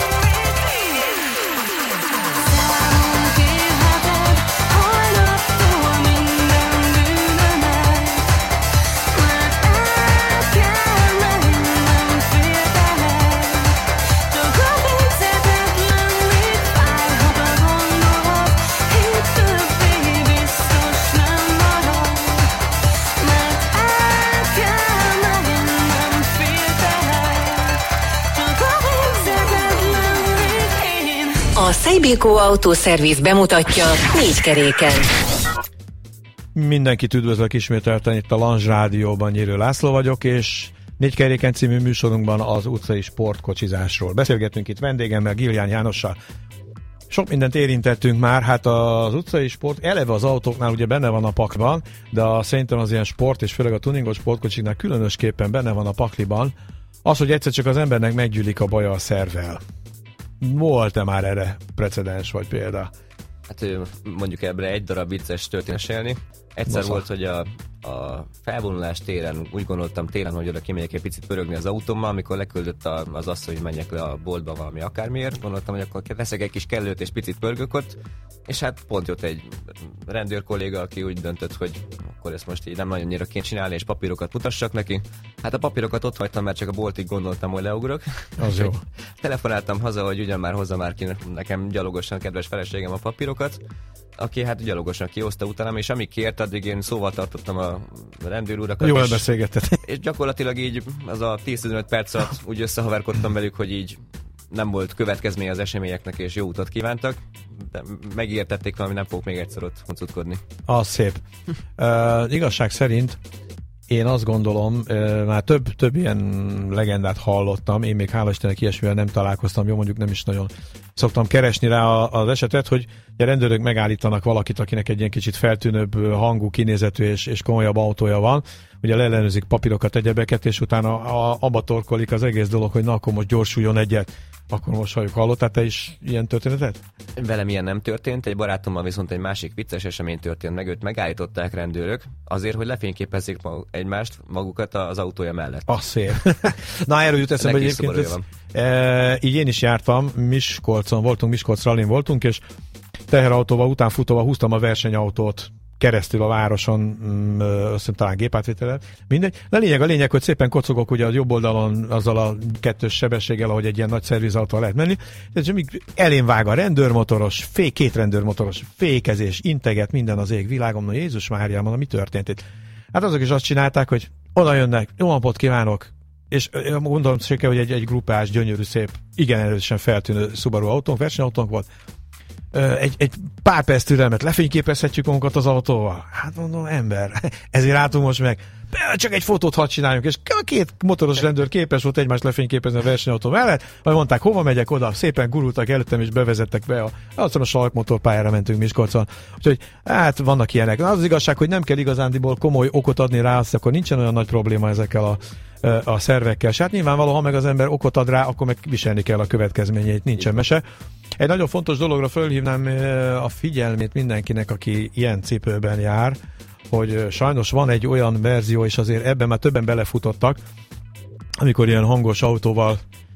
lennék én. Számon kérheted holnaptól minden bűnömet. Mert el kell mennem, féltelek. Csak a végzetet lennék, fájhat a gondolat. Így többé biztos nem marad. Mert el kell mennem, féltelek. Csak a végzetet lennék én. A Seibiko Autószerviz bemutatja négy keréken. Mindenkit üdvözlök ismételten itt a Lange Rádióban, Nyírő László vagyok, és Négy keréken című műsorunkban az utcai sportkocsizásról beszélgetünk itt vendégemmel, Gilján Jánossal. Sok mindent érintettünk már, hát az utcai sport eleve az autóknál ugye benne van a pakliban, de szerintem az ilyen sport, és főleg a tuningos sportkocsiknál különösképpen benne van a pakliban, az, hogy egyszer csak az embernek meggyűlik a baja a szervvel. Volt-e már erre precedens vagy példa? Hát mondjuk ebbre egy darab vicces történet mesélni. Egyszer Basza. volt, hogy a felvonulás téren, úgy gondoltam télen, hogy oda kimegyek egy picit pörögni az autómmal, amikor leküldött az asszony, hogy menjek le a boltba valami akármiért. Gondoltam, hogy akkor veszek egy kis kellőt és picit pörgök ott, és hát pont jött egy rendőr kolléga, aki úgy döntött, hogy akkor ezt most így nem nagyon annyira kéne csinálni, és papírokat mutassak neki. Hát a papírokat ott hagytam, mert csak a boltig gondoltam, hogy leugrok. Az jó. Telefonáltam haza, hogy ugyan már hozza már ki nekem gyalogosan kedves feleségem a papírokat, aki hát gyalogosan kihozta utánam, és amíg kért, addig én szóval tartottam a rendőr urakat. Jól és, beszélgetett. és gyakorlatilag így az a 10-15 perc alatt úgy összehaverkodtam velük, hogy így nem volt következmény az eseményeknek, és jó utat kívántak, de megértették valami, nem fogok még egyszer ott huncutkodni. Az szép. Igazság szerint én azt gondolom, már több ilyen legendát hallottam, én még hála Istennek ilyesmivel nem találkoztam, jó, mondjuk nem is nagyon szoktam keresni rá az esetet, hogy a rendőrök megállítanak valakit, akinek egy ilyen kicsit feltűnőbb hangú, kinézetű és komolyabb autója van, ugye leellenőrzik papírokat, egyebeket, és utána abba torkolik az egész dolog, hogy na akkor most gyorsuljon egyet. Akkor most halljuk, hallottál te is ilyen történetet? Velem ilyen nem történt, egy barátommal viszont egy másik vicces esemény történt meg, őt megállították rendőrök azért, hogy lefényképezzék egymást magukat az autója mellett. Az szép. Na, erről jut eszembe Neki egyébként. szoborúja van. Így én is jártam, Miskolcon voltunk, Miskolc rallin voltunk, és teherautóval utánfutóval húztam a versenyautót keresztül a városon, azt talán gépátvétellel, mindegy. De a lényeg, hogy szépen kocogok ugye a jobb oldalon azzal a kettős sebességgel, ahogy egy ilyen nagy szervizautól lehet menni, és még elén vág a rendőrmotoros, két rendőrmotoros, fékezés, integet, minden az ég világom, na Jézus Mária, mondom, mi történt itt? Hát azok is azt csinálták, hogy oda jönnek, jó napot kívánok, és gondolom, hogy egy grupás, gyönyörű, szép, igen erősen feltűnő Subaru autónk, versenyautónk volt. Egy pár perc türelmet, lefényképezhetjük magunkat az autóval. Hát mondom, ember, ezért álltunk most meg. Csak egy fotót hadd csináljunk, és a két motoros rendőr képes volt egymást lefényképezni a versenyautó mellett, majd mondták, hova megyek oda, szépen gurultak előttem, és bevezettek be a sarkmotorpályára mentünk Miskolcon. Úgyhogy hát vannak ilyenek. Az igazság, hogy nem kell igazándiból komoly okot adni rá, azt, akkor nincsen olyan nagy probléma ezekkel a szervekkel. Hát nyilvánvalóan, ha meg az ember okot ad rá, akkor meg viselni kell a következményeit, nincsen mese. Egy nagyon fontos dologra fölhívnám a figyelmét mindenkinek, aki ilyen cipőben jár, hogy sajnos van egy olyan verzió, és azért ebben már többen belefutottak, amikor ilyen hangos autóval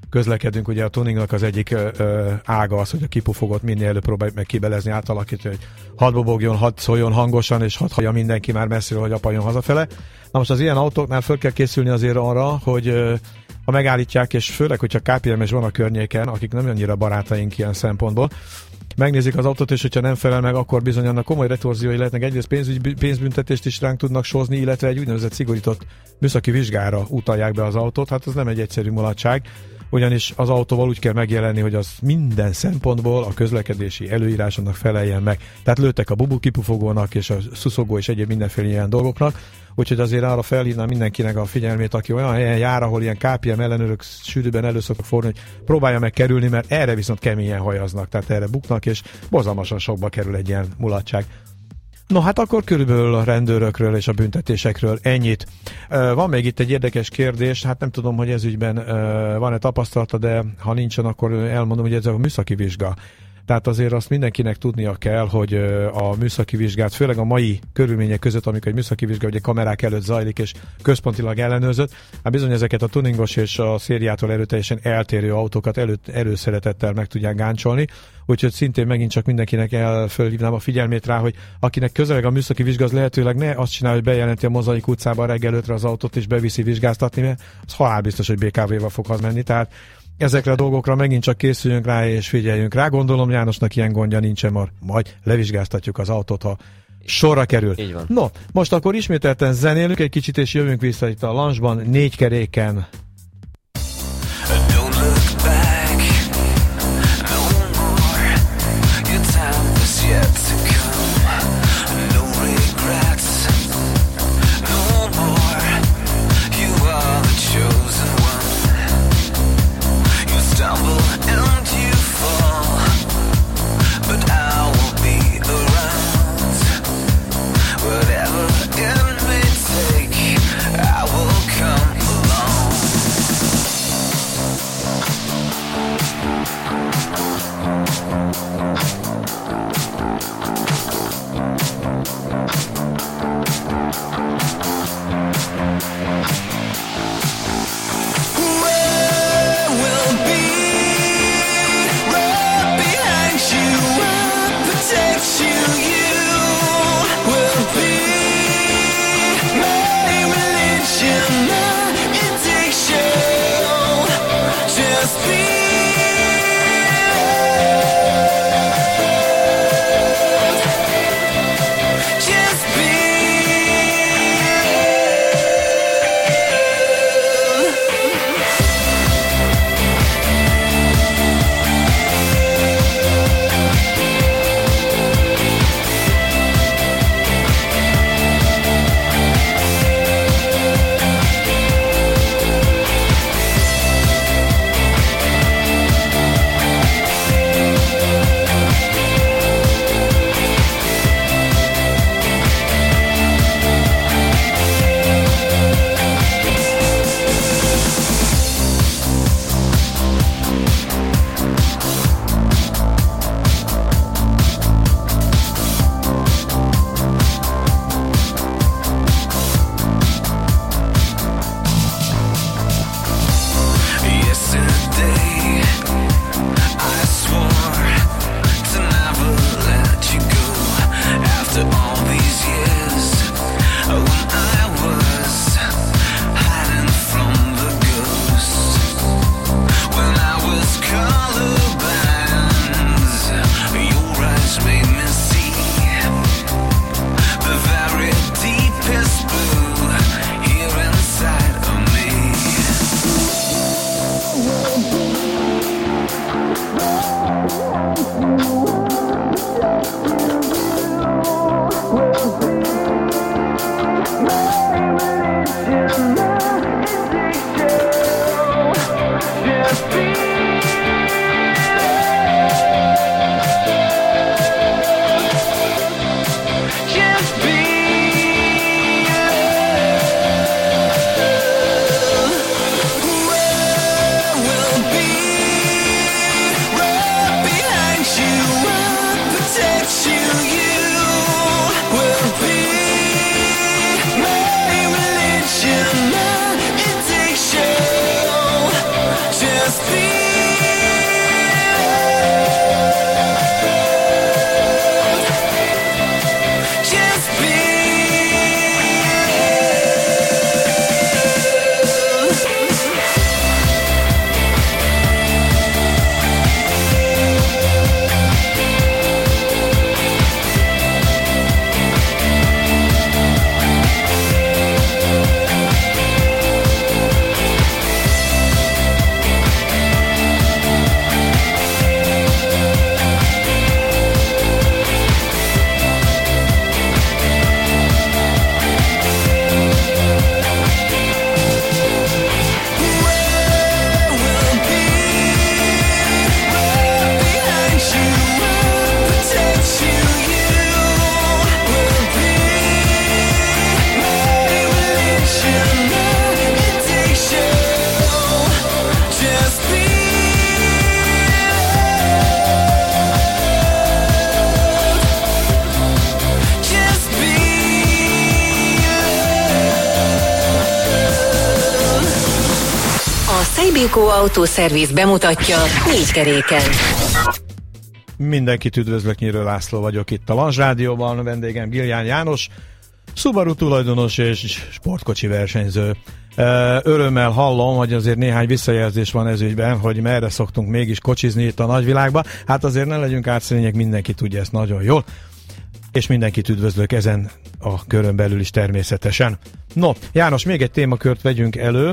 közlekedünk. Ugye a tuningnak az egyik ága az, hogy a kipufogot minél előbb próbáljuk meg kibelezni, átalakítani, hogy hadd bobogjon, hadd szóljon hangosan, és hadd hallja mindenki már messziről, hogy apa jön hazafele. Na most az ilyen autóknál föl kell készülni azért arra, hogy ha megállítják, és főleg, hogyha KPMS van a környéken, akik nem annyira barátaink ilyen szempontból, megnézik az autót, és hogyha nem felel meg, akkor bizony annak komoly retorziói lehetnek. Egyrészt pénzbüntetést is ránk tudnak sózni, illetve egy úgynevezett szigorított műszaki vizsgára utalják be az autót. Hát ez nem egy egyszerű mulatság, ugyanis az autóval úgy kell megjelenni, hogy az minden szempontból a közlekedési előírásoknak feleljen meg. Tehát lőttek a bubukipufogónak és a szuszogó és egyéb mindenféle ilyen dolgoknak, úgyhogy azért arra felhívnám mindenkinek a figyelmét, aki olyan helyen jár, ahol ilyen KPM ellenőrök sűrűben elő szoktak fordulni, hogy próbálja meg kerülni, mert erre viszont keményen hajaznak, tehát erre buknak, és borzalmasan sokba kerül egy ilyen mulatság. No, hát akkor körülbelül a rendőrökről és a büntetésekről ennyit. Van még itt egy érdekes kérdés, hát nem tudom, hogy ez ügyben van-e tapasztalata, de ha nincsen, akkor elmondom, hogy ez a műszaki vizsga. Tehát azért azt mindenkinek tudnia kell, hogy a műszaki vizsgát, főleg a mai körülmények között, amikor egy műszaki vizsga ugye kamerák előtt zajlik és központilag ellenőrzött, hát bizony ezeket a tuningos és a szériától erőteljesen eltérő autókat előszeretettel meg tudják gáncsolni. Úgyhogy szintén megint csak mindenkinek felhívnám a figyelmét rá, hogy akinek közeleg a műszaki vizsga, az lehetőleg ne azt csinálja, hogy bejelenti a Mozaik utcában reggel 5-re az autót és beviszi vizsgáztatni, mert az halálbiztos, hogy BKV-val fog hazamenni. Tehát ezekre a dolgokra megint csak készüljünk rá és figyeljünk rá. Gondolom Jánosnak ilyen gondja nincsen, majd levizsgáztatjuk az autót, ha sorra kerül. Így van. No, most akkor ismételten zenélünk egy kicsit, és jövünk vissza itt a lunchban 4 keréken. Don't look back no more. Your time is yet to come. No regrets no more. You are the chosen one. You stumble and you fall, but I will be around. Whatever it may take, I will come along. Will Szeibikó Autószerviz bemutatja négy keréken. Mindenkit üdvözlök, Nyírő László vagyok itt a Lanzs Rádióban, vendégem Gilján János, Subaru tulajdonos és sportkocsi versenyző. Örömmel hallom, hogy azért néhány visszajelzés van ez ügyben, hogy merre szoktunk mégis kocsizni itt a nagyvilágban. Hát azért ne legyünk átszínűek, mindenki tudja ezt nagyon jól. És mindenkit üdvözlök ezen a körön belül is természetesen. No, János, még egy témakört vegyünk elő,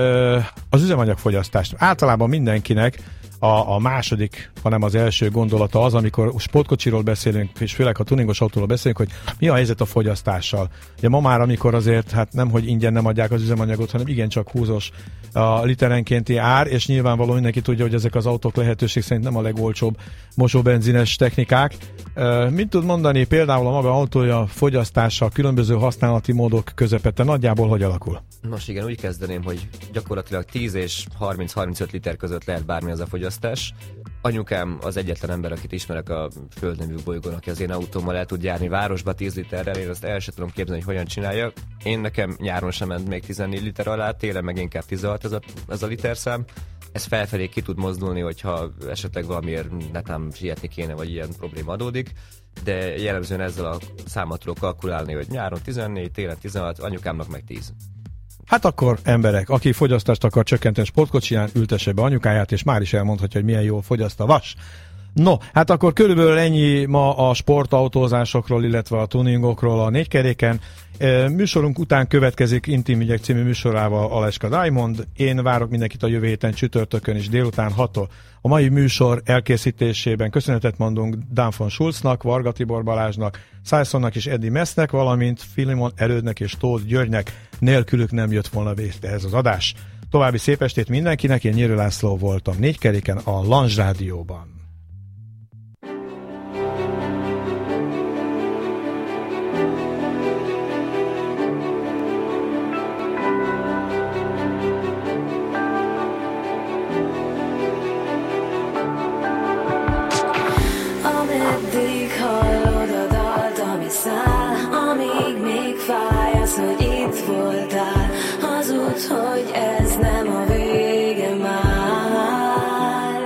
az üzemanyagfogyasztást. Általában mindenkinek a második, hanem az első gondolata az, amikor sportkocsiról beszélünk, és főleg ha tuningos autóról beszélünk, hogy mi a helyzet a fogyasztással. Ugye ma már, amikor azért, hát nem, hogy ingyen nem adják az üzemanyagot, hanem igencsak húzós a literenkénti ár, és nyilvánvaló mindenki tudja, hogy ezek az autók lehetőség szerint nem a legolcsóbb mosóbenzines technikák. Mit tud mondani például a maga autója fogyasztása, különböző használati módok közepette nagyjából hogy alakul? Nos igen, úgy kezdeném, hogy gyakorlatilag 10 és 30-35 liter között lehet bármi az a fogyasztás. Anyukám az egyetlen ember, akit ismerek a földnemű bolygón, aki az én autómmal el tud járni városba 10 literrel, én azt el sem tudom képzelni, hogy hogyan csinálja. Nekem nyáron sem ment még 14 liter alá, télen meg inkább 16 ez a literszám. Ez felfelé ki tud mozdulni, hogyha esetleg valamiért netán sietni kéne, vagy ilyen probléma adódik, de jellemzően ezzel a számot tudok kalkulálni, hogy nyáron 14, télen 16, anyukámnak meg 10. Hát akkor emberek, aki fogyasztást akar csökkenteni sportkocsiján, ültesse be anyukáját, és már is elmondhatja, hogy milyen jól fogyaszt a vas. No, hát akkor körülbelül ennyi ma a sportautózásokról, illetve a tuningokról a négykeréken. Műsorunk után következik Intim ügyek című műsorával Aleska Diamond. Én várok mindenkit a jövő héten csütörtökön és délután 6-tól. A mai műsor elkészítésében köszönetet mondunk Dan von Schulznak, Varga Tibor Balázsnak, Szájszonnak és Eddie Messnek, valamint Filimon Erődnek és Tóth Györgynek. Nélkülük nem jött volna végre ez az adás. További szép estét mindenkinek, én Nyírő László voltam négykeréken a Lanzs Rádióban. Ameddig hallod a dalt, ami száll, amíg még fáj az, hogy itt voltál. Hazudsz, hogy ez nem a vége már.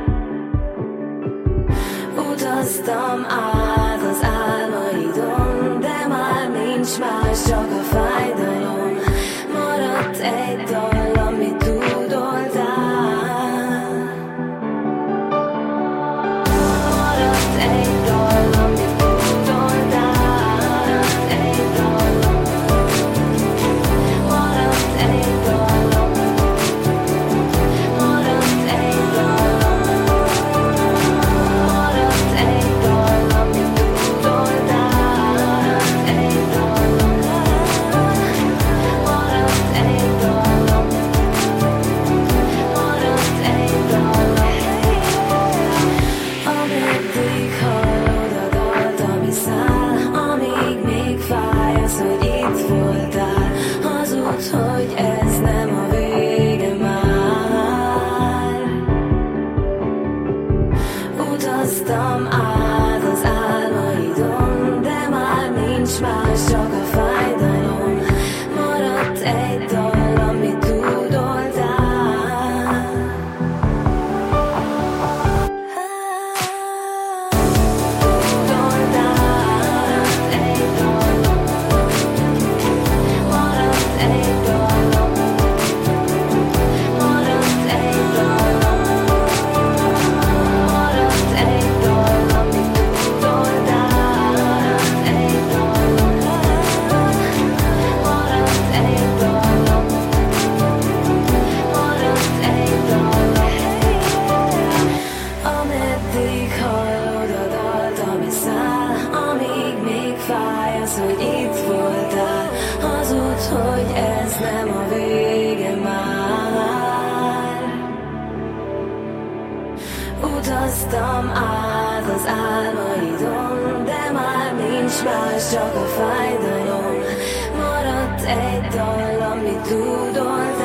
Utaztam át az álmaidon, de már nincs más, csak a fájdalom. Maradt egy dal, amit tudoltál. Egy dal, amit tudoltál. Egy dal, maradt egy dal, maradt egy dal, maradt egy dal, amit tudoltál. Egy dal, maradt egy dal, maradt egy dal. Ameddig hallod a dalt, ami száll, amíg még fáj az, hogy itt voltál. Hazudsz, hogy ez nem a vége már. Utaztam át az álmaidon, de már nincs más, csak a fájdalom. Maradt egy dal, amit tudoltál. Ameddig hallod a dalt, ami száll, amíg még fáj az, hogy itt voltál. Hazudsz, hogy ez nem a vége már. Utaztam át az álmaidon, de már nincs más, csak a fájdalom. Maradt egy dal, amit tudod.